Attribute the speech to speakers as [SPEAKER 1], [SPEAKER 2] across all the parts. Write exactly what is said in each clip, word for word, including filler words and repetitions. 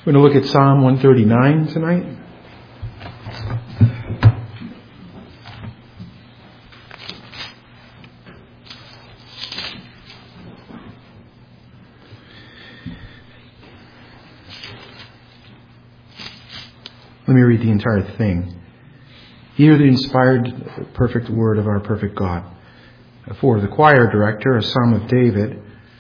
[SPEAKER 1] We're going to look at Psalm one thirty-nine tonight. Let me read the entire thing. Hear the inspired, perfect word of our perfect God. For the choir director, a psalm of David.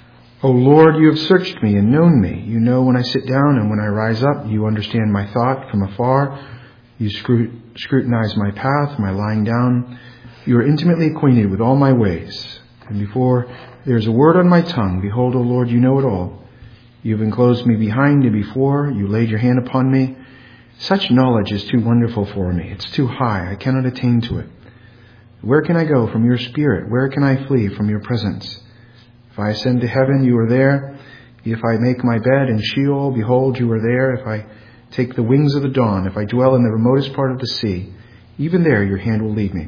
[SPEAKER 1] O Lord, you have searched me and known me. You know when I sit down and when I rise up. You understand my thought from afar. You scrutinize my path, my lying down. You are intimately acquainted with all my ways. And before there is a word on my tongue, behold, O Lord, you know it all. You have enclosed me behind and before. You laid your hand upon me. Such knowledge is too wonderful for me. It's too high. I cannot attain to it. Where can I go from your spirit? Where can I flee from your presence? If I ascend to heaven, you are there. If I make my bed in Sheol, behold, you are there. If I take the wings of the dawn, if I dwell in the remotest part of the sea, even there your hand will lead me,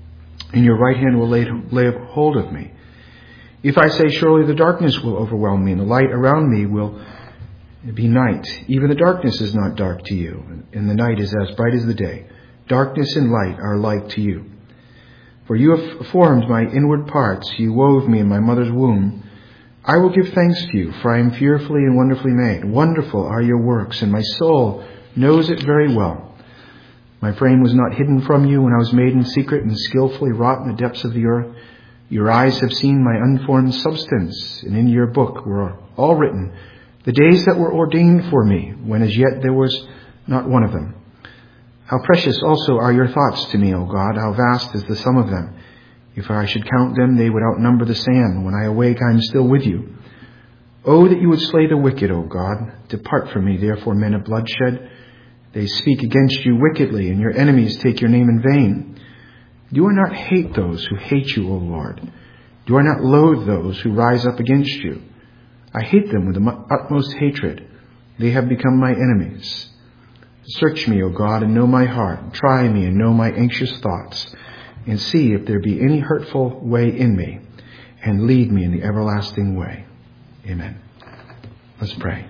[SPEAKER 1] and your right hand will lay, lay hold of me. If I say, surely the darkness will overwhelm me, and the light around me will be night. Even the darkness is not dark to you, and the night is as bright as the day. Darkness and light are alike to you. For you have formed my inward parts. You wove me in my mother's womb. I will give thanks to you, for I am fearfully and wonderfully made. Wonderful are your works, and my soul knows it very well. My frame was not hidden from you when I was made in secret and skillfully wrought in the depths of the earth. Your eyes have seen my unformed substance, and in your book were all written the days that were ordained for me, when as yet there was not one of them. How precious also are your thoughts to me, O God. How vast is the sum of them. If I should count them, they would outnumber the sand. When I awake, I am still with you. Oh, that you would slay the wicked, O God. Depart from me, therefore, men of bloodshed. They speak against you wickedly, and your enemies take your name in vain. Do I not hate those who hate you, O Lord? Do I not loathe those who rise up against you? I hate them with the utmost hatred. They have become my enemies. Search me, O God, and know my heart. Try me and know my anxious thoughts, and see if there be any hurtful way in me, and lead me in the everlasting way. Amen. Let's pray.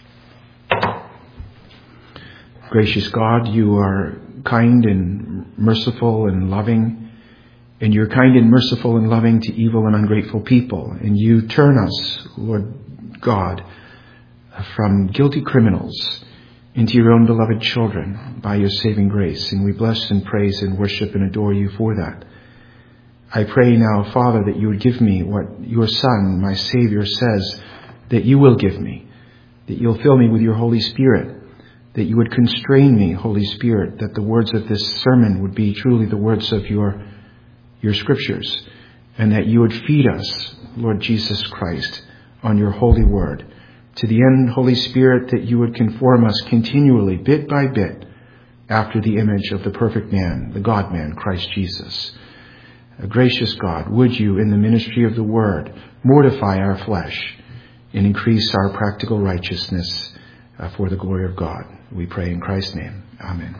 [SPEAKER 1] Gracious God, you are kind and merciful and loving, and you're kind and merciful and loving to evil and ungrateful people, and you turn us, Lord God, from guilty criminals into your own beloved children by your saving grace. And we bless and praise and worship and adore you for that. I pray now, Father, that you would give me what your Son, my Savior, says that you will give me, that you'll fill me with your Holy Spirit, that you would constrain me, Holy Spirit, that the words of this sermon would be truly the words of your, your scriptures, and that you would feed us, Lord Jesus Christ, on your holy word. To the end, Holy Spirit, that you would conform us continually, bit by bit, after the image of the perfect man, the God-man, Christ Jesus. A gracious God, would you, in the ministry of the word, mortify our flesh and increase our practical righteousness uh, for the glory of God. We pray in Christ's name. Amen.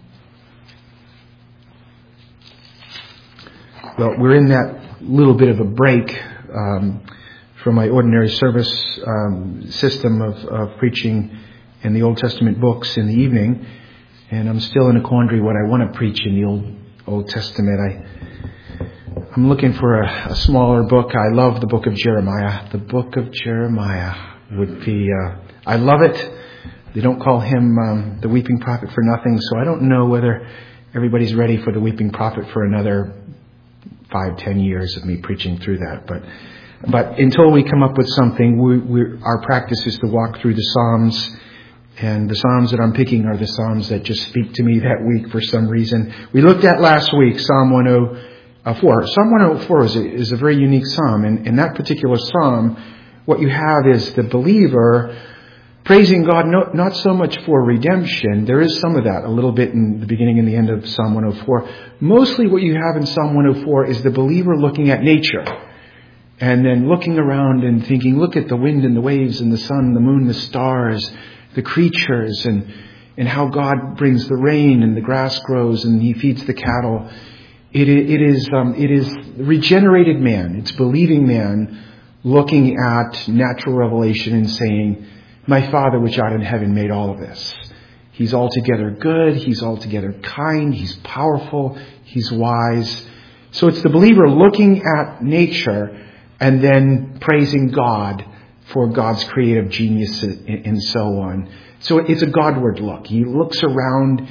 [SPEAKER 1] Well, we're in that little bit of a break um, from my ordinary service um, system of, of preaching in the Old Testament books in the evening, and I'm still in a quandary what I want to preach in the Old Old Testament. I, I'm looking for a, a smaller book. I love the book of Jeremiah. The book of Jeremiah would be, uh, I love it. They don't call him um, the weeping prophet for nothing, so I don't know whether everybody's ready for the weeping prophet for another five, ten years of me preaching through that, but But until we come up with something, we, we, our practice is to walk through the Psalms. And the Psalms that I'm picking are the Psalms that just speak to me that week for some reason. We looked at last week, Psalm one oh four. Psalm one oh four is a, is a very unique Psalm. And in that particular Psalm, what you have is the believer praising God, no, not so much for redemption. There is some of that, a little bit in the beginning and the end of Psalm one oh four. Mostly what you have in Psalm one oh four is the believer looking at nature. And then looking around and thinking, look at the wind and the waves and the sun, the moon, the stars, the creatures, and, and how God brings the rain and the grass grows and he feeds the cattle. It, it is, um, it is regenerated man. It's believing man looking at natural revelation and saying, My Father which art in heaven made all of this. He's altogether good. He's altogether kind. He's powerful. He's wise. So it's the believer looking at nature and then praising God for God's creative genius and so on. So it's a Godward look. He looks around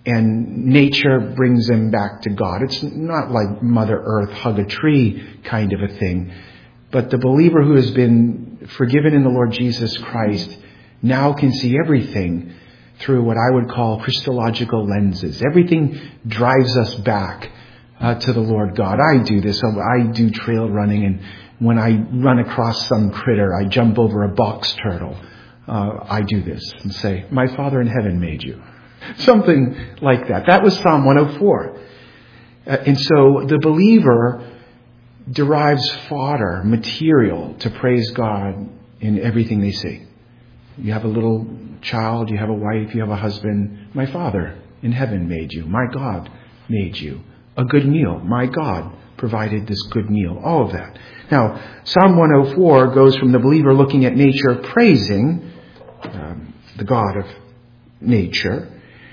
[SPEAKER 1] and nature brings him back to God. It's not like Mother Earth, hug a tree kind of a thing. But the believer who has been forgiven in the Lord Jesus Christ now can see everything through what I would call Christological lenses. Everything drives us back uh, to the Lord God. I do this. I do trail running, and when I run across some critter, I jump over a box turtle. Uh, I do this and say, my Father in heaven made you. Something like that. That was Psalm one oh four. Uh, and so the believer derives fodder, material to praise God in everything they see. You have a little child, you have a wife, you have a husband. My Father in heaven made you. My God made you. A good meal. My God provided this good meal. All of that. Now, Psalm one oh four goes from the believer looking at nature, praising um, the God of nature.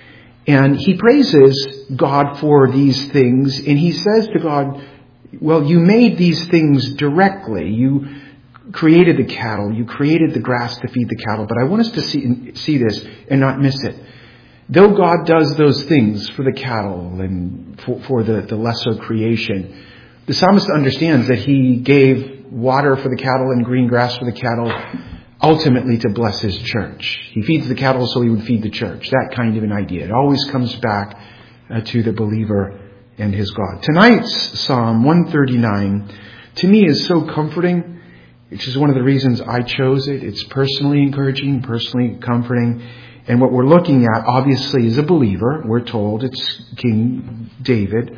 [SPEAKER 1] And he praises God for these things. And he says to God, well, you made these things directly. You created the cattle. You created the grass to feed the cattle. But I want us to see, see this and not miss it. Though God does those things for the cattle and for, for the, the lesser creation, the psalmist understands that he gave water for the cattle and green grass for the cattle ultimately to bless his church. He feeds the cattle so he would feed the church. That kind of an idea. It always comes back uh, to the believer and his God. Tonight's Psalm one thirty-nine to me is so comforting, which is one of the reasons I chose it. It's personally encouraging, personally comforting. And what we're looking at, obviously, is a believer. We're told it's King David.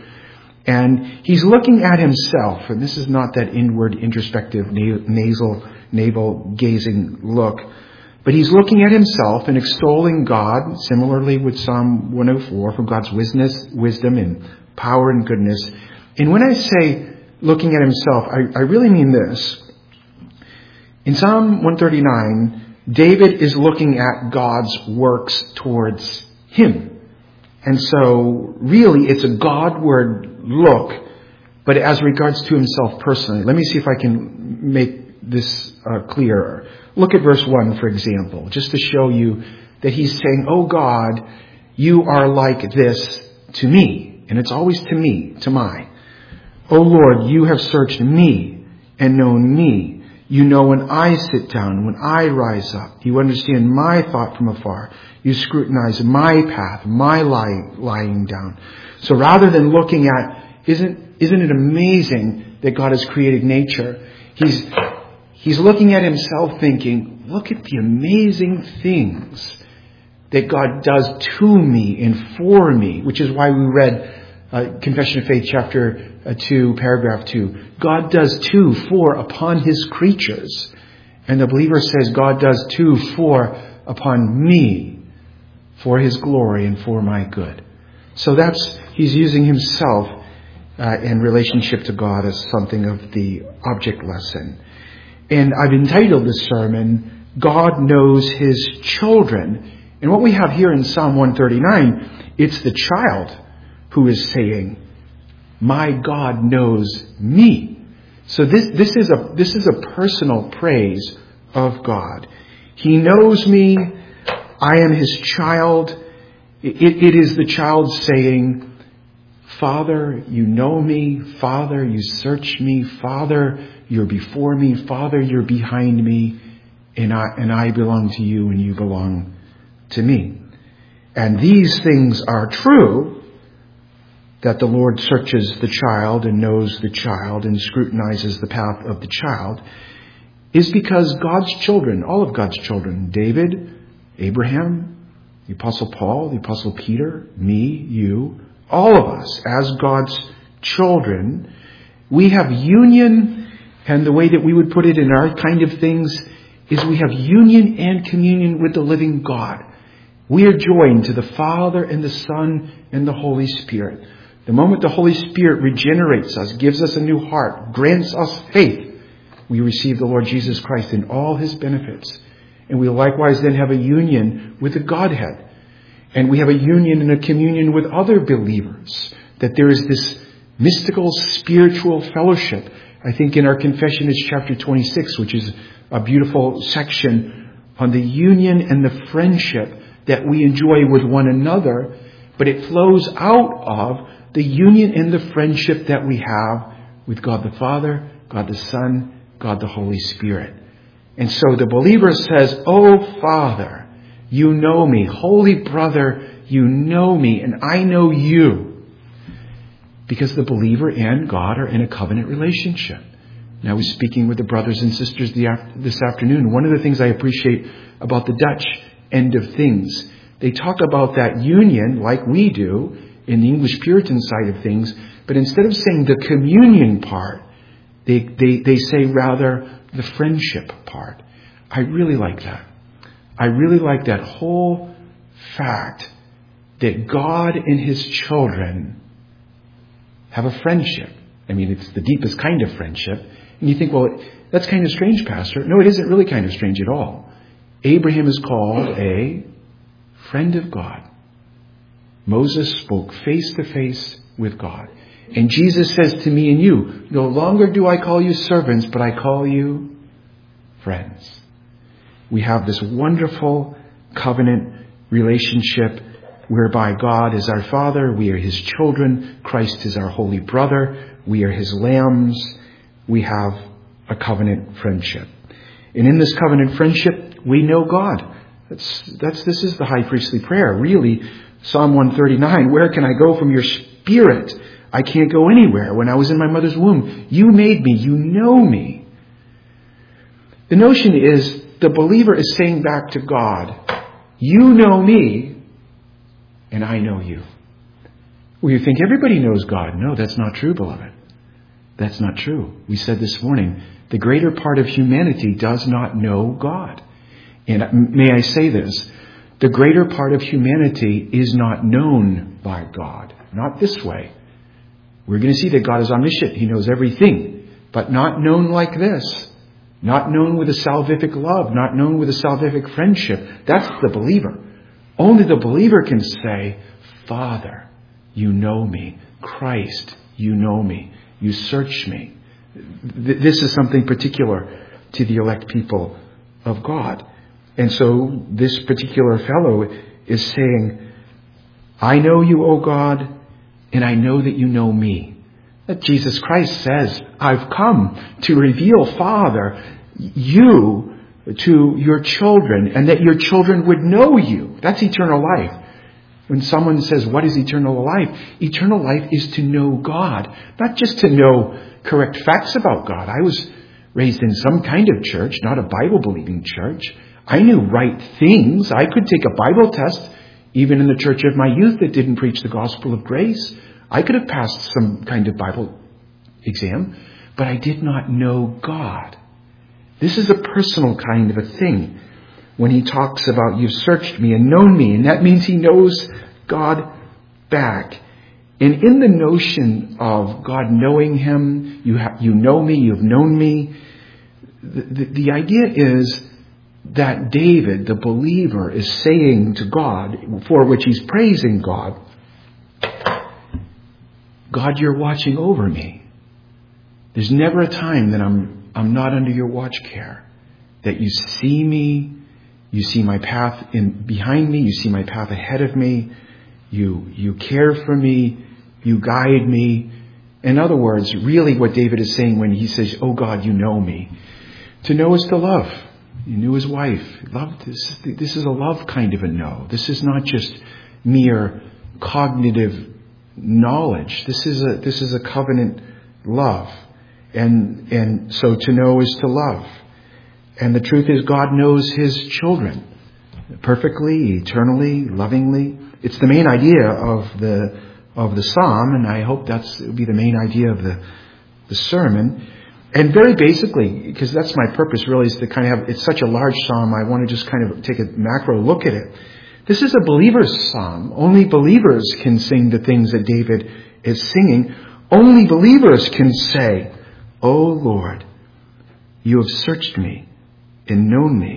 [SPEAKER 1] And he's looking at himself. And this is not that inward, introspective, nasal, navel-gazing look. But he's looking at himself and extolling God, similarly with Psalm one oh four, for God's wisdom and power and goodness. And when I say looking at himself, I, I really mean this. In Psalm one thirty-nine, David is looking at God's works towards him. And so, really, it's a Godward look, but as regards to himself personally. Let me see if I can make this uh, clearer. Look at verse one, for example, just to show you that he's saying, oh God, you are like this to me. And it's always to me, to my. Oh Lord, you have searched me and known me. You know when I sit down, when I rise up. You understand my thought from afar. You scrutinize my path, my lying, lying down. So rather than looking at, isn't, isn't it amazing that God has created nature? He's, he's looking at himself thinking, look at the amazing things that God does to me and for me, which is why we read uh, Confession of Faith, chapter uh, two, paragraph two. God does to, for, upon his creatures. And the believer says, God does to, for, upon me, for his glory and for my good. So that's, he's using himself uh, in relationship to God as something of the object lesson. And I've entitled this sermon, God Knows His Children. And what we have here in Psalm one thirty-nine, it's the child who is saying, my God knows me. So this, this is a, this is a personal praise of God. He knows me. I am his child. It, it is the child saying, Father, you know me. Father, you search me. Father, you're before me. Father, you're behind me. And I, and I belong to you and you belong to me. And these things are true, that the Lord searches the child and knows the child and scrutinizes the path of the child, is because God's children, all of God's children, David, Abraham, the Apostle Paul, the Apostle Peter, me, you, all of us, as God's children, we have union, and the way that we would put it in our kind of things is we have union and communion with the living God. We are joined to the Father and the Son and the Holy Spirit. The moment the Holy Spirit regenerates us, gives us a new heart, grants us faith, we receive the Lord Jesus Christ in all his benefits. And we likewise then have a union with the Godhead. And we have a union and a communion with other believers. That there is this mystical, spiritual fellowship. I think in our confession is chapter twenty-six, which is a beautiful section on the union and the friendship that we enjoy with one another. But it flows out of the union and the friendship that we have with God the Father, God the Son, God the Holy Spirit. And so the believer says, "Oh Father, you know me. Holy brother, you know me, and I know you." Because the believer and God are in a covenant relationship. Now, I was speaking with the brothers and sisters this afternoon. One of the things I appreciate about the Dutch end of things, they talk about that union like we do in the English Puritan side of things, but instead of saying the communion part, they, they, they say rather the friendship part. I really like that. I really like that whole fact that God and His children have a friendship. I mean, it's the deepest kind of friendship. And you think, well, that's kind of strange, Pastor. No, it isn't really kind of strange at all. Abraham is called a friend of God. Moses spoke face to face with God. And Jesus says to me and you, "No longer do I call you servants, but I call you friends." We have this wonderful covenant relationship whereby God is our Father, we are His children, Christ is our holy brother, we are His lambs, we have a covenant friendship. And in this covenant friendship, we know God. That's, that's, this is the high priestly prayer. Really, Psalm one thirty-nine, "Where can I go from your spirit? I can't go anywhere. When I was in my mother's womb, you made me, you know me." The notion is the believer is saying back to God, "You know me, and I know you." Well, you think everybody knows God. No, that's not true, beloved. That's not true. We said this morning, the greater part of humanity does not know God. And may I say this, the greater part of humanity is not known by God. Not this way. We're going to see that God is omniscient. He knows everything. But not known like this. Not known with a salvific love. Not known with a salvific friendship. That's the believer. Only the believer can say, "Father, you know me. Christ, you know me. You search me." This is something particular to the elect people of God. And so this particular fellow is saying, "I know you, O God, and I know that you know me." That Jesus Christ says, "I've come to reveal, Father, you to your children, and that your children would know you." That's eternal life. When someone says, "What is eternal life?" Eternal life is to know God, not just to know correct facts about God. I was raised in some kind of church, not a Bible-believing church. I knew right things. I could take a Bible test, even in the church of my youth that didn't preach the gospel of grace. I could have passed some kind of Bible exam, but I did not know God. This is a personal kind of a thing. When he talks about, "You've searched me and known me," and that means he knows God back. And in the notion of God knowing him, you have, you know me, you've known me, the, the, the idea is that David, the believer, is saying to God, for which he's praising God, "God, you're watching over me. There's never a time that I'm I'm not under your watch care. That you see me, you see my path in behind me, you see my path ahead of me, you you care for me, you guide me." In other words, really what David is saying when he says, "Oh God, you know me." To know is to love. He knew his wife. Love, this, this is a love kind of a know. This is not just mere cognitive knowledge. This is a this is a covenant love. And and so to know is to love. And the truth is God knows his children perfectly, eternally, lovingly. It's the main idea of the of the psalm, and I hope that's will be the main idea of the the sermon. And very basically, because that's my purpose really, is to kind of have, it's such a large psalm, I want to just kind of take a macro look at it. This is a believer's psalm. Only believers can sing the things that David is singing. Only believers can say, "Oh Lord, you have searched me and known me.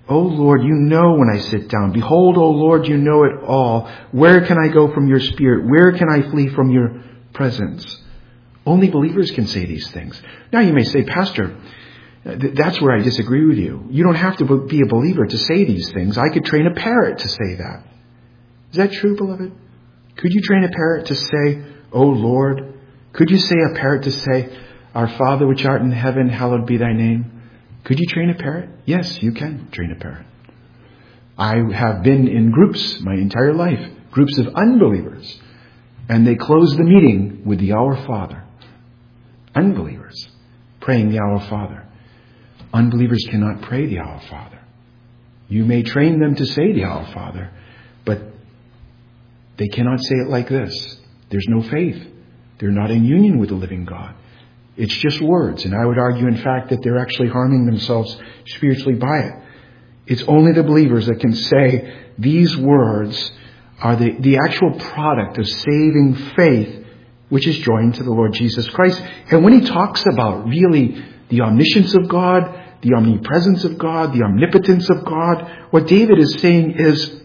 [SPEAKER 1] O Lord, you know when I sit down. Behold, O Lord, you know it all. Where can I go from your spirit? Where can I flee from your presence? Only believers can say these things. Now you may say, Pastor, that's where I disagree with you. You don't have to be a believer to say these things. I could train a parrot to say that. Is that true, beloved? Could you train a parrot to say, O Lord? Could you say a parrot to say, Our Father which art in heaven, hallowed be thy name? Could you train a parrot? Yes, you can train a parrot. I have been in groups my entire life, groups of unbelievers, and they close the meeting with the Our Father. Unbelievers praying the Our Father. Unbelievers cannot pray the Our Father. You may train them to say the Our Father, but they cannot say it like this. There's no faith. They're not in union with the living God. It's just words. And I would argue, in fact, that they're actually harming themselves spiritually by it. It's only the believers that can say these words are the, the actual product of saving faith, which is joined to the Lord Jesus Christ. And when he talks about really the omniscience of God, the omnipresence of God, the omnipotence of God, what David is saying is,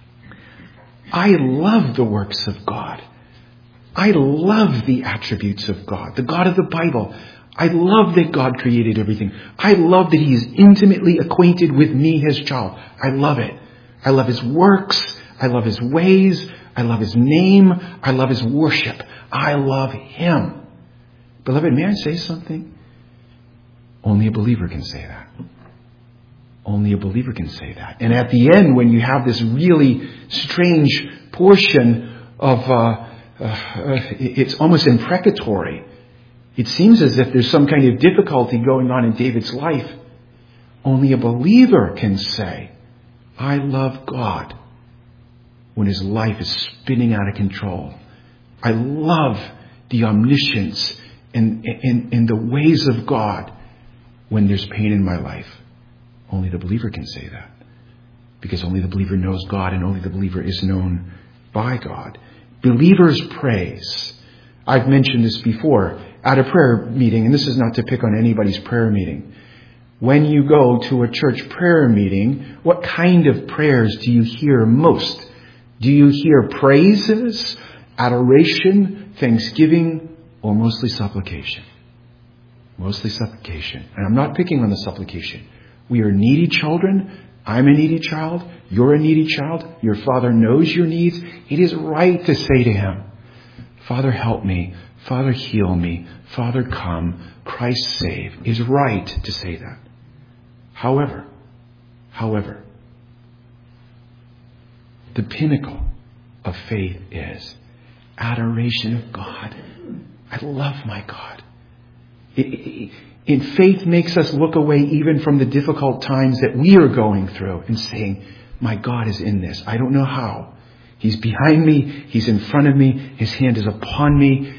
[SPEAKER 1] I love the works of God. I love the attributes of God, the God of the Bible. I love that God created everything. I love that he is intimately acquainted with me, his child. I love it. I love his works. I love his ways. I love his name. I love his worship. I love him. Beloved, may I say something? Only a believer can say that. Only a believer can say that. And at the end, when you have this really strange portion of, uh, uh, it's almost imprecatory. It seems as if there's some kind of difficulty going on in David's life. Only a believer can say, I love God, when his life is spinning out of control. I love the omniscience and, and, and the ways of God when there's pain in my life. Only the believer can say that. Because only the believer knows God and only the believer is known by God. Believers praise. I've mentioned this before at a prayer meeting, and this is not to pick on anybody's prayer meeting. When you go to a church prayer meeting, what kind of prayers do you hear most? Do you hear praises, adoration, thanksgiving, or mostly supplication? Mostly supplication. And I'm not picking on the supplication. We are needy children. I'm a needy child. You're a needy child. Your Father knows your needs. It is right to say to him, Father, help me. Father, heal me. Father, come. Christ, save. It is right to say that. However, however, the pinnacle of faith is adoration of God. I love my God. It, it, it, faith makes us look away even from the difficult times that we are going through and saying, my God is in this. I don't know how. He's behind me. He's in front of me. His hand is upon me.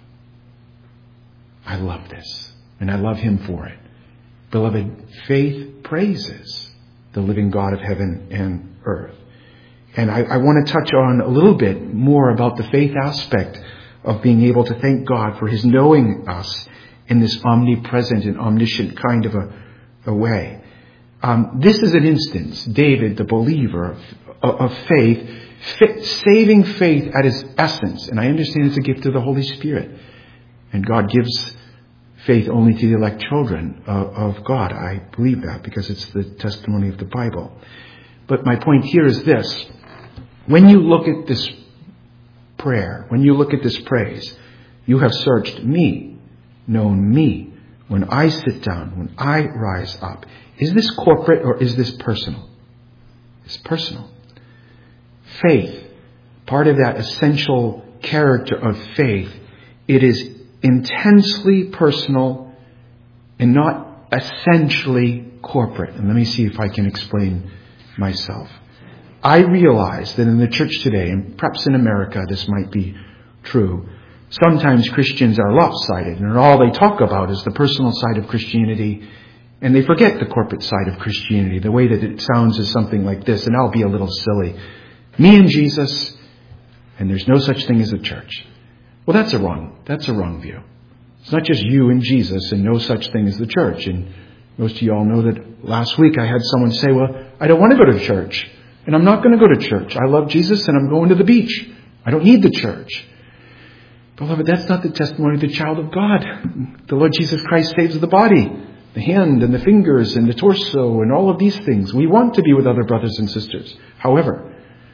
[SPEAKER 1] I love this. And I love him for it. Beloved, faith praises the living God of heaven and earth. And I, I want to touch on a little bit more about the faith aspect of being able to thank God for his knowing us in this omnipresent and omniscient kind of a, a way. Um, this is an instance, David, the believer of, of faith, fit, saving faith at its essence. And I understand it's a gift of the Holy Spirit. And God gives faith only to the elect children of, of God. I believe that because it's the testimony of the Bible. But my point here is this. When you look at this prayer, when you look at this praise, you have searched me, known me, when I sit down, when I rise up. Is this corporate or is this personal? It's personal. Faith, part of that essential character of faith, it is intensely personal and not essentially corporate. And let me see if I can explain myself. I realize that in the church today, and perhaps in America this might be true, sometimes Christians are lopsided and all they talk about is the personal side of Christianity, and they forget the corporate side of Christianity. The way that it sounds is something like this, and I'll be a little silly. Me and Jesus, and there's no such thing as a church. Well, that's a wrong, that's a wrong view. It's not just you and Jesus and no such thing as the church, and Most of you all know that last week I had someone say, well, I don't want to go to church. And I'm not going to go to church. I love Jesus and I'm going to the beach. I don't need the church. Beloved, that's not the testimony of the child of God. The Lord Jesus Christ saves the body, the hand and the fingers and the torso and all of these things. We want to be with other brothers and sisters. However,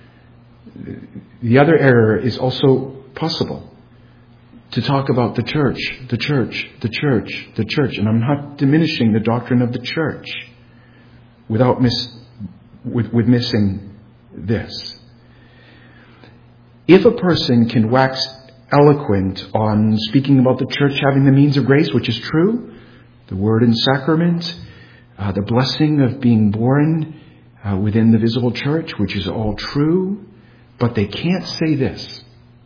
[SPEAKER 1] the other error is also possible. To talk about the church, the church, the church, the church. And I'm not diminishing the doctrine of the church without miss, with, with missing this. If a person can wax eloquent on speaking about the church having the means of grace, which is true, the word and sacrament, uh, the blessing of being born uh, within the visible church, which is all true, but they can't say this.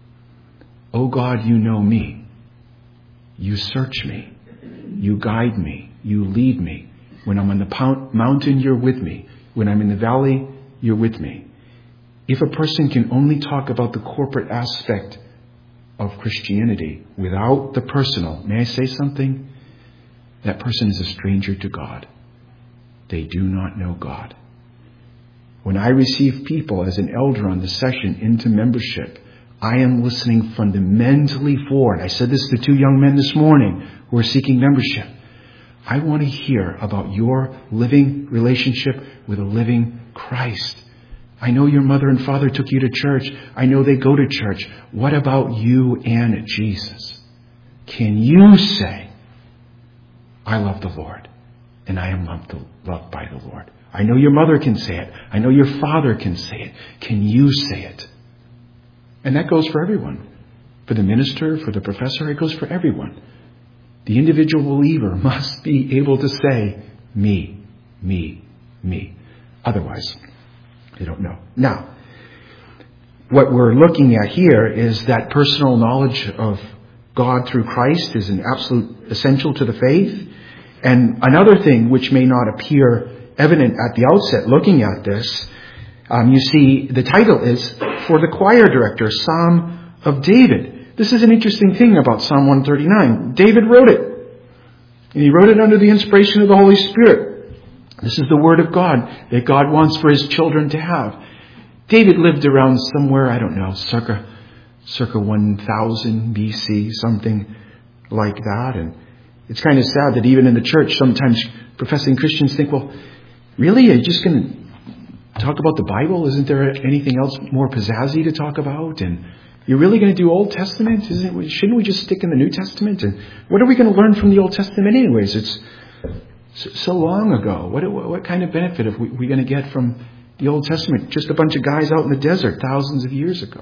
[SPEAKER 1] Oh God, you know me. You search me. You guide me. You lead me. When I'm on the mountain, you're with me. When I'm in the valley, you're with me. If a person can only talk about the corporate aspect of Christianity without the personal, may I say something? That person is a stranger to God. They do not know God. When I receive people as an elder on the session into membership, I am listening fundamentally for, and I said this to two young men this morning who are seeking membership. I want to hear about your living relationship with a living Christ. I know your mother and father took you to church. I know they go to church. What about you and Jesus? Can you say, I love the Lord and I am loved, loved by the Lord? I know your mother can say it. I know your father can say it. Can you say it? And that goes for everyone. For the minister, for the professor, it goes for everyone. The individual believer must be able to say, me, me, me. Otherwise, they don't know. Now, what we're looking at here is that personal knowledge of God through Christ is an absolute essential to the faith. And another thing which may not appear evident at the outset looking at this, um, you see the title is for the choir director, Psalm of David. This is an interesting thing about Psalm one thirty-nine. David wrote it. And he wrote it under the inspiration of the Holy Spirit. This is the word of God that God wants for his children to have. David lived around somewhere, I don't know, circa, circa one thousand B C, something like that. And it's kind of sad that even in the church, sometimes professing Christians think, well, really? Are you just going to talk about the Bible? Isn't there anything else more pizzazzy to talk about? And you're really going to do Old Testament? Isn't it, shouldn't we just stick in the New Testament? And what are we going to learn from the Old Testament anyways? It's so long ago. What what kind of benefit are we, we going to get from the Old Testament? Just a bunch of guys out in the desert thousands of years ago.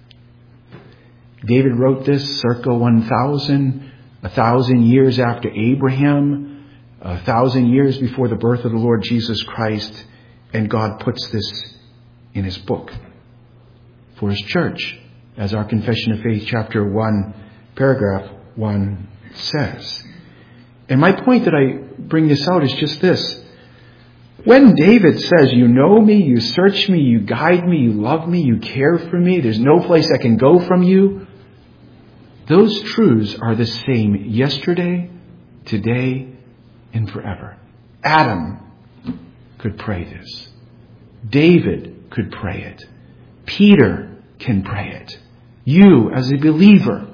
[SPEAKER 1] David wrote this circa one thousand, a thousand years after Abraham, a thousand years before the birth of the Lord Jesus Christ. And God puts this in his book for his church, as our Confession of Faith, chapter one, paragraph one says. And my point that I bring this out is just this. When David says, you know me, you search me, you guide me, you love me, you care for me, there's no place I can go from you, those truths are the same yesterday, today, and forever. Adam could pray this. David could pray it. Peter can pray it. You, as a believer,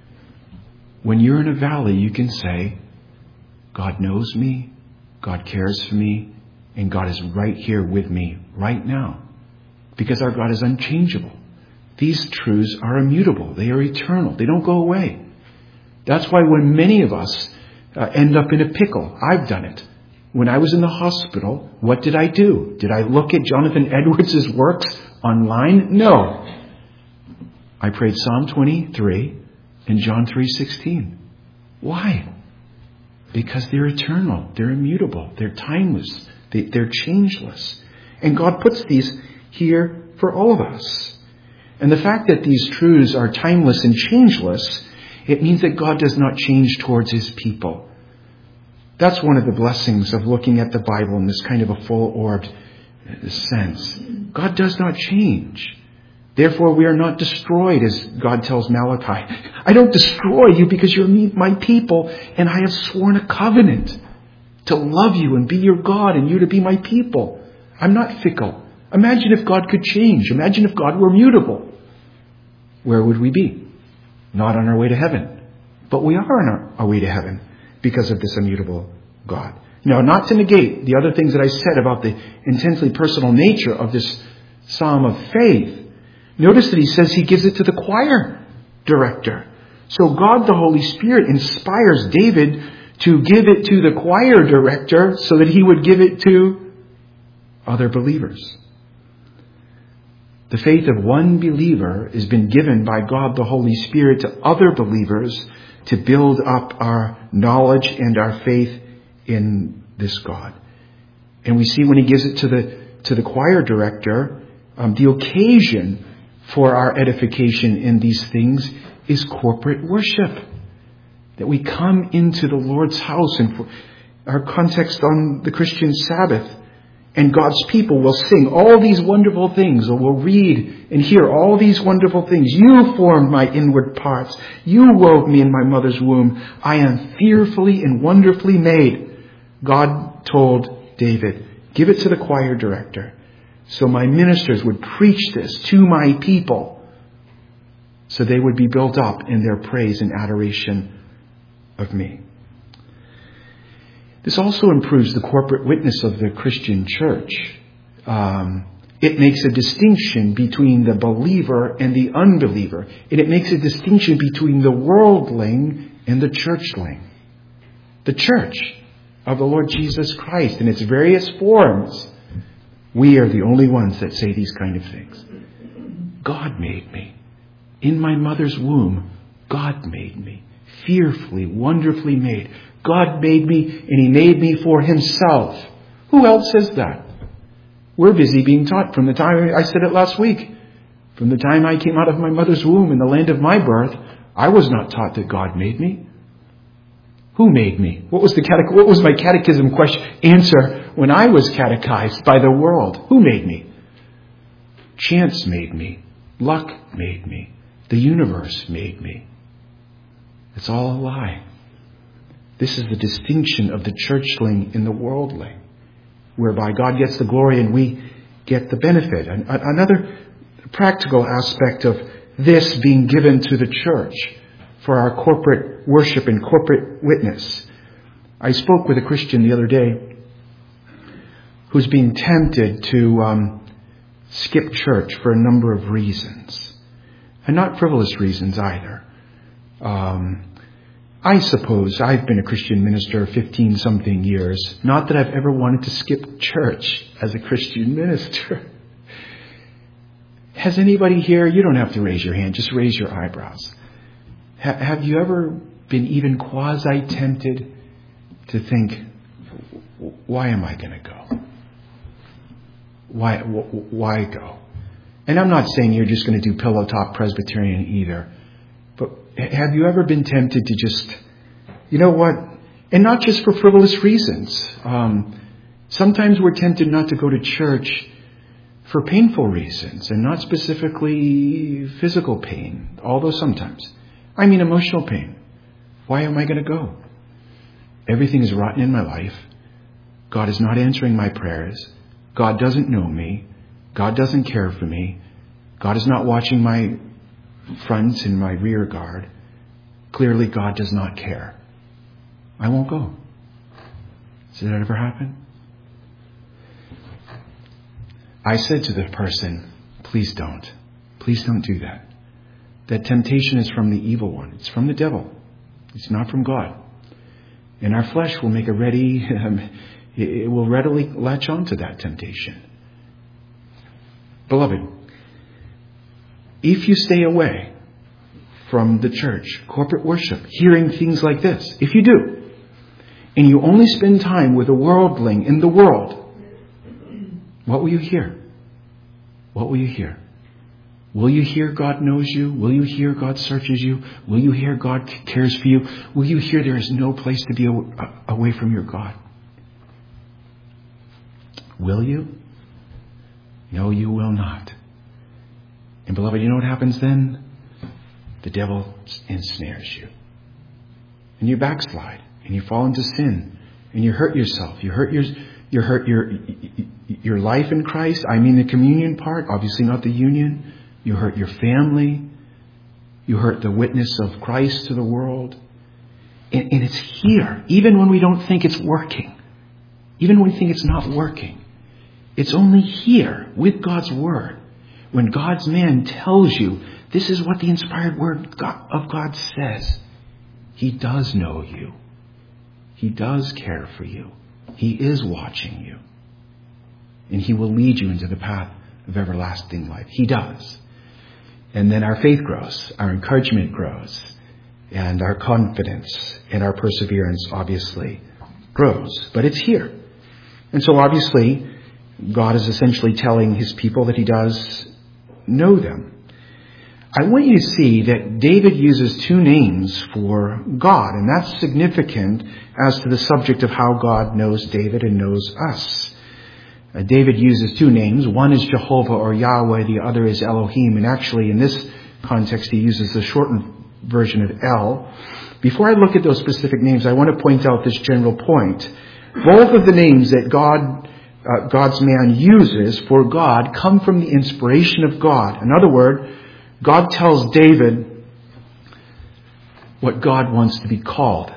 [SPEAKER 1] when you're in a valley, you can say, God knows me, God cares for me, and God is right here with me right now. Because our God is unchangeable. These truths are immutable. They are eternal. They don't go away. That's why when many of us uh, end up in a pickle, I've done it. When I was in the hospital, what did I do? Did I look at Jonathan Edwards' works online? No. I prayed Psalm twenty-three and John three sixteen. Why? Because they're eternal. They're immutable. They're timeless. They, they're changeless. And God puts these here for all of us. And the fact that these truths are timeless and changeless, it means that God does not change towards his people. That's one of the blessings of looking at the Bible in this kind of a full-orbed sense. God does not change. Therefore, we are not destroyed, as God tells Malachi. I don't destroy you because you're my people, and I have sworn a covenant to love you and be your God and you to be my people. I'm not fickle. Imagine if God could change. Imagine if God were mutable. Where would we be? Not on our way to heaven. But we are on our, our way to heaven because of this immutable God. Now, not to negate the other things that I said about the intensely personal nature of this psalm of faith. Notice that he says he gives it to the choir director. So God, the Holy Spirit, inspires David to give it to the choir director so that he would give it to other believers. The faith of one believer has been given by God, the Holy Spirit, to other believers to build up our knowledge and our faith in this God. And we see when he gives it to the to the choir director, um, the occasion for our edification in these things is corporate worship. That we come into the Lord's house, and for our context on the Christian Sabbath, and God's people will sing all these wonderful things, or will read and hear all these wonderful things. You formed my inward parts. You wove me in my mother's womb. I am fearfully and wonderfully made. God told David, give it to the choir director. So my ministers would preach this to my people, so they would be built up in their praise and adoration of me. This also improves the corporate witness of the Christian church. Um, it makes a distinction between the believer and the unbeliever. And it makes a distinction between the worldling and the churchling. The church of the Lord Jesus Christ in its various forms. We are the only ones that say these kind of things. God made me. In my mother's womb, God made me. Fearfully, wonderfully made. God made me, and he made me for himself. Who else says that? We're busy being taught from the time, I said it last week, from the time I came out of my mother's womb in the land of my birth, I was not taught that God made me. Who made me? What was the catech- what was my catechism question answer when I was catechized by the world? Who made me? Chance made me. Luck made me. The universe made me. It's all a lie. This is the distinction of the churchling and the worldling, whereby God gets the glory and we get the benefit. And another practical aspect of this being given to the church for our corporate worship and corporate witness. I spoke with a Christian the other day who's being tempted to um, skip church for a number of reasons. And not frivolous reasons either. Um, I suppose I've been a Christian minister fifteen-something years. Not that I've ever wanted to skip church as a Christian minister. Has anybody here, you don't have to raise your hand, just raise your eyebrows. Ha- have you ever been even quasi-tempted to think, why am I going to go? Why, wh- why go? And I'm not saying you're just going to do pillow talk Presbyterian either. But have you ever been tempted to just, you know what? And not just for frivolous reasons. Um, sometimes we're tempted not to go to church for painful reasons, and not specifically physical pain, although sometimes. I mean emotional pain. Why am I going to go? Everything is rotten in my life. God is not answering my prayers. God doesn't know me. God doesn't care for me. God is not watching my front and my rear guard. Clearly, God does not care. I won't go. Does that ever happen? I said to the person, please don't. Please don't do that. That temptation is from the evil one. It's from the devil. It's not from God. And our flesh will make a ready, um, it will readily latch on to that temptation. Beloved, if you stay away from the church, corporate worship, hearing things like this, if you do, and you only spend time with a worldling in the world, what will you hear? What will you hear? Will you hear God knows you? Will you hear God searches you? Will you hear God cares for you? Will you hear there is no place to be away from your God? Will you? No, you will not. And beloved, you know what happens then? The devil ensnares you. And you backslide. And you fall into sin. and you hurt yourself. You hurt your, you hurt your, your life in Christ. I mean the communion part, obviously not the union. You hurt your family. You hurt the witness of Christ to the world. And, and it's here, even when we don't think it's working. Even when we think it's not working. It's only here with God's Word. When God's man tells you, this is what the inspired Word of God says. He does know you. He does care for you. He is watching you. And He will lead you into the path of everlasting life. He does. And then our faith grows. Our encouragement grows. And our confidence and our perseverance obviously grows. But it's here. And so obviously, God is essentially telling His people that He does know them. I want you to see that David uses two names for God, and that's significant as to the subject of how God knows David and knows us. Uh, David uses two names. One is Jehovah or Yahweh, the other is Elohim, and actually in this context he uses the shortened version of El. Before I look at those specific names, I want to point out this general point. Both of the names that God Uh, God's man uses for God come from the inspiration of God. In other words, God tells David what God wants to be called.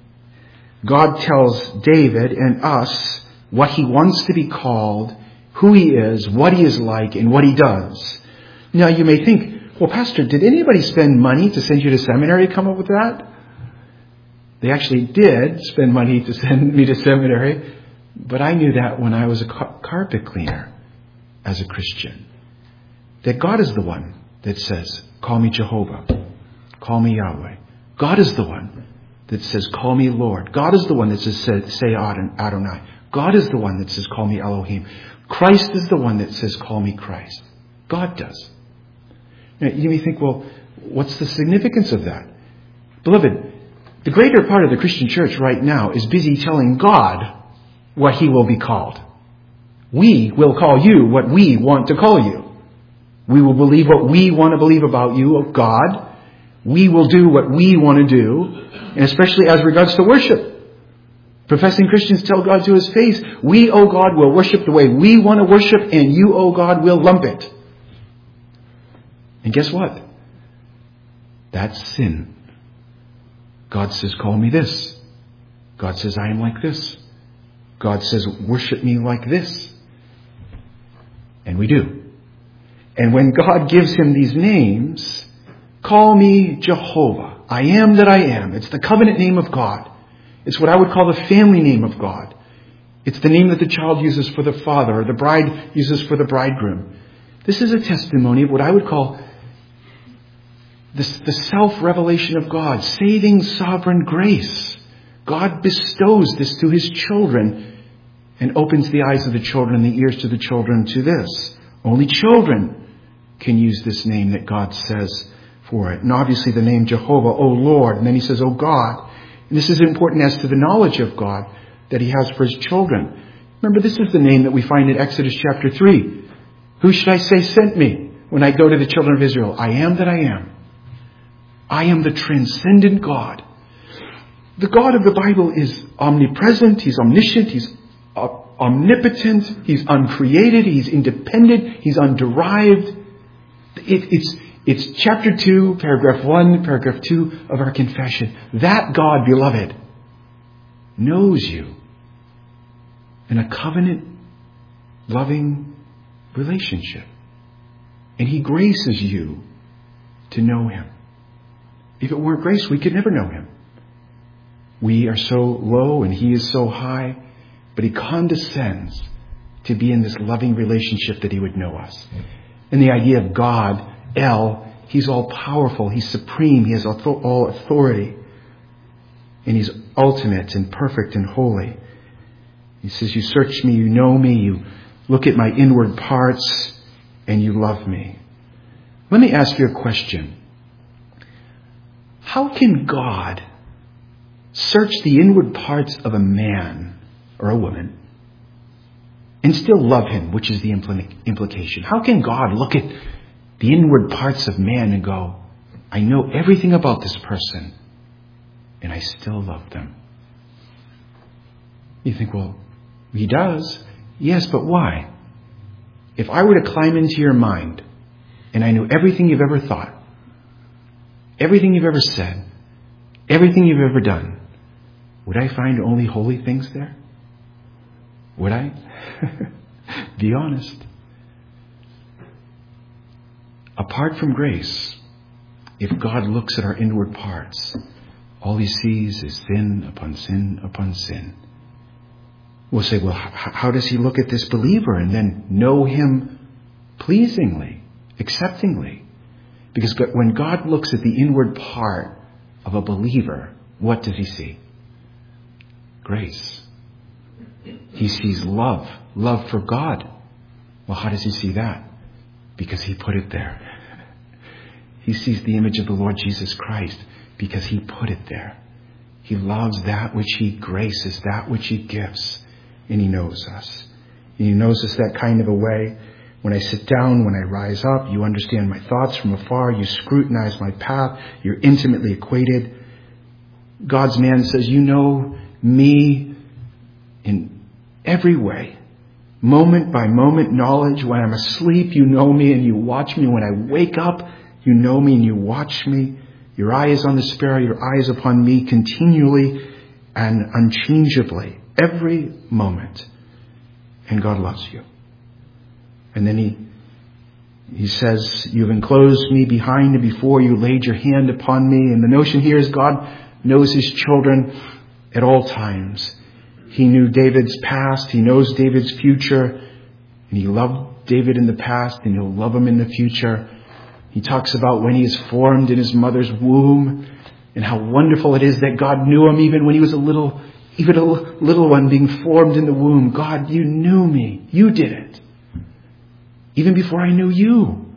[SPEAKER 1] God tells David and us what he wants to be called, who he is, what he is like, and what he does. Now you may think, well, Pastor, did anybody spend money to send you to seminary to come up with that? They actually did spend money to send me to seminary. But I knew that when I was a car- carpet cleaner as a Christian. That God is the one that says, call me Jehovah. Call me Yahweh. God is the one that says, call me Lord. God is the one that says, say Adonai. God is the one that says, call me Elohim. Christ is the one that says, call me Christ. God does. Now, you may think, well, what's the significance of that? Beloved, the greater part of the Christian church right now is busy telling God what He will be called. We will call you what we want to call you. We will believe what we want to believe about you, oh God. We will do what we want to do, and especially as regards to worship. Professing Christians tell God to His face, we, oh God, will worship the way we want to worship, and you, oh God, will lump it. And guess what? That's sin. God says, call me this. God says, I am like this. God says, worship me like this. And we do. And when God gives him these names, call me Jehovah. I am that I am. It's the covenant name of God. It's what I would call the family name of God. It's the name that the child uses for the father, or the bride uses for the bridegroom. This is a testimony of what I would call this, the self-revelation of God, saving sovereign grace. God bestows this to His children and opens the eyes of the children and the ears to the children to this. Only children can use this name that God says for it. And obviously the name Jehovah, O Lord. And then He says, O God. And this is important as to the knowledge of God that He has for His children. Remember, this is the name that we find in Exodus chapter three. Who should I say sent me when I go to the children of Israel? I am that I am. I am the transcendent God. The God of the Bible is omnipresent, He's omniscient, He's omnipotent, He's uncreated, He's independent, He's underived. It, it's, it's chapter two, paragraph one, paragraph two of our confession. That God, beloved, knows you in a covenant, loving relationship. And He graces you to know Him. If it weren't grace, we could never know Him. We are so low and He is so high, but He condescends to be in this loving relationship that He would know us. And the idea of God, El, He's all powerful, He's supreme, He has all authority. And He's ultimate and perfect and holy. He says, you search me, you know me, you look at my inward parts, and you love me. Let me ask you a question. How can God search the inward parts of a man or a woman and still love him, which is the impl- implication? How can God look at the inward parts of man and go, I know everything about this person and I still love them? You think, well, he does. Yes, but why? If I were to climb into your mind and I knew everything you've ever thought, everything you've ever said, everything you've ever done, would I find only holy things there? Would I? Be honest. Apart from grace, if God looks at our inward parts, all he sees is sin upon sin upon sin. We'll say, well, how does he look at this believer and then know him pleasingly, acceptingly? Because when God looks at the inward part of a believer, what does he see? Grace. He sees love, love for God. Well, how does he see that? Because he put it there. He sees the image of the Lord Jesus Christ because he put it there. He loves that which he graces, that which he gives. And he knows us. And he knows us that kind of a way. When I sit down, when I rise up, you understand my thoughts from afar. You scrutinize my path. You're intimately acquainted. God's man says, you know me in every way. Moment by moment knowledge. When I'm asleep, you know me and you watch me. When I wake up, you know me and you watch me. Your eye is on the sparrow. Your eye is upon me continually and unchangeably. Every moment. And God loves you. And then he he says, you've enclosed me behind and before, you laid your hand upon me. And the notion here is God knows his children at all times. He knew David's past. He knows David's future. And he loved David in the past and he'll love him in the future. He talks about when he is formed in his mother's womb and how wonderful it is that God knew him even when he was a little Even a little one being formed in the womb. God, you knew me. You did it. Even before I knew you.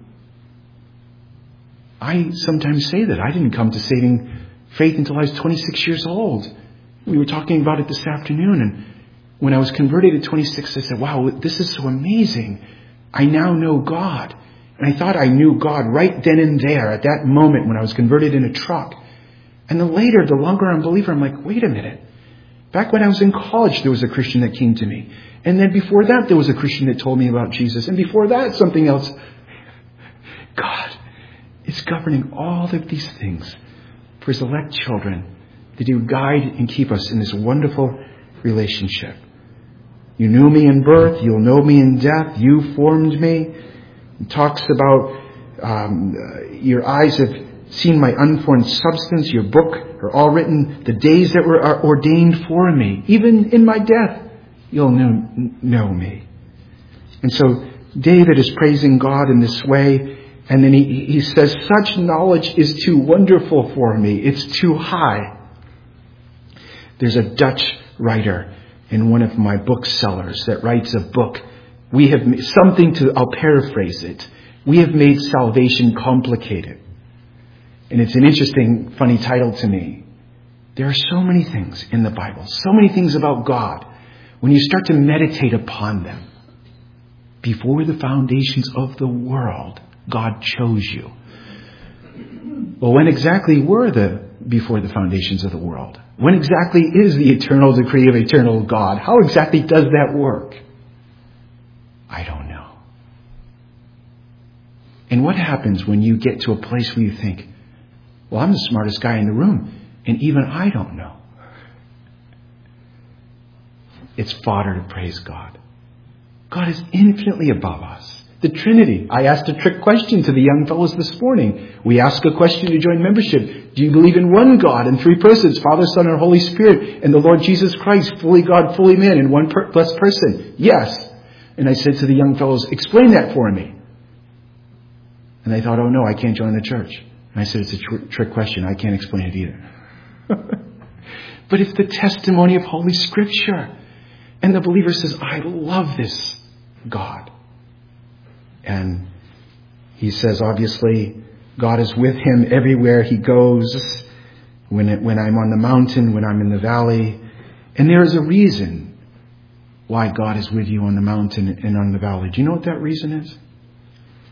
[SPEAKER 1] I sometimes say that. I didn't come to saving faith until I was twenty-six years old. We were talking about it this afternoon. And when I was converted at twenty-six, I said, wow, this is so amazing. I now know God. And I thought I knew God right then and there at that moment when I was converted in a truck. And then later, the longer I'm a believer, I'm like, wait a minute. Back when I was in college, there was a Christian that came to me. And then before that, there was a Christian that told me about Jesus. And before that, something else. God is governing all of these things for his elect children, that he would guide and keep us in this wonderful relationship. You knew me in birth. You'll know me in death. You formed me. It talks about um, your eyes have seen my unformed substance. Your book are all written, the days that were ordained for me. Even in my death, you'll know, know me. And so David is praising God in this way. And then he, he says, such knowledge is too wonderful for me. It's too high. There's a Dutch writer in one of my booksellers that writes a book. We have something to, I'll paraphrase it. We have made salvation complicated. And it's an interesting, funny title to me. There are so many things in the Bible, so many things about God. When you start to meditate upon them, before the foundations of the world, God chose you. Well, when exactly were the before the foundations of the world? When exactly is the eternal decree of eternal God? How exactly does that work? I don't know. And what happens when you get to a place where you think, well, I'm the smartest guy in the room, and even I don't know? It's fodder to praise God. God is infinitely above us. The Trinity. I asked a trick question to the young fellows this morning. We ask a question to join membership. Do you believe in one God in three persons, Father, Son, and Holy Spirit, and the Lord Jesus Christ, fully God, fully man, in one per- blessed person? Yes. And I said to the young fellows, explain that for me. And they thought, oh no, I can't join the church. And I said, it's a tr- trick question. I can't explain it either. But it's the testimony of Holy Scripture. And the believer says, I love this God. And he says, obviously, God is with him everywhere he goes. When it, when I'm on the mountain, when I'm in the valley. And there is a reason why God is with you on the mountain and on the valley. Do you know what that reason is?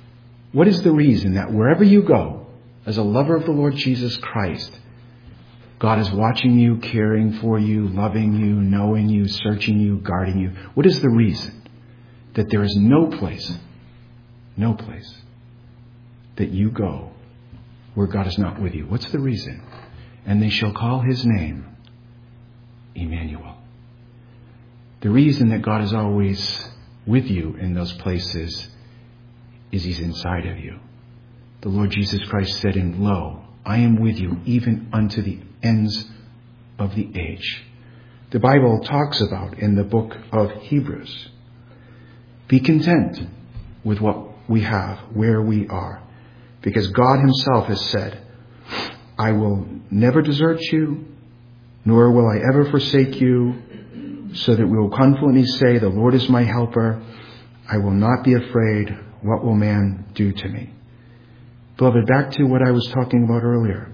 [SPEAKER 1] What is the reason that wherever you go, as a lover of the Lord Jesus Christ, God is watching you, caring for you, loving you, knowing you, searching you, guarding you. What is the reason that there is no place, no place that you go where God is not with you? What's the reason? And they shall call his name Emmanuel. The reason that God is always with you in those places is he's inside of you. The Lord Jesus Christ said, "And lo, I am with you even unto the ends of the age." The Bible talks about in the book of Hebrews, be content with what we have, where we are. Because God himself has said, "I will never desert you, nor will I ever forsake you," so that we will confidently say, "The Lord is my helper. I will not be afraid. What will man do to me?" Beloved, back to what I was talking about earlier.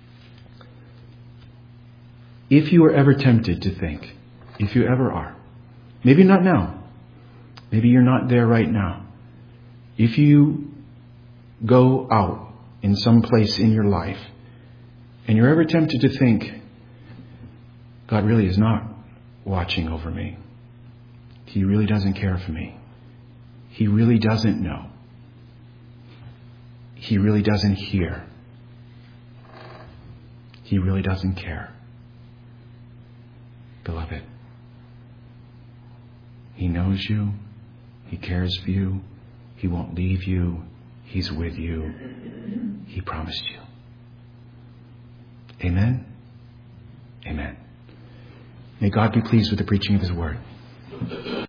[SPEAKER 1] If you are ever tempted to think, if you ever are, maybe not now, maybe you're not there right now. If you go out in some place in your life and you're ever tempted to think, God really is not watching over me. He really doesn't care for me. He really doesn't know. He really doesn't hear. He really doesn't care. Beloved, he knows you. He cares for you. He won't leave you. He's with you. He promised you. Amen? Amen. May God be pleased with the preaching of his word.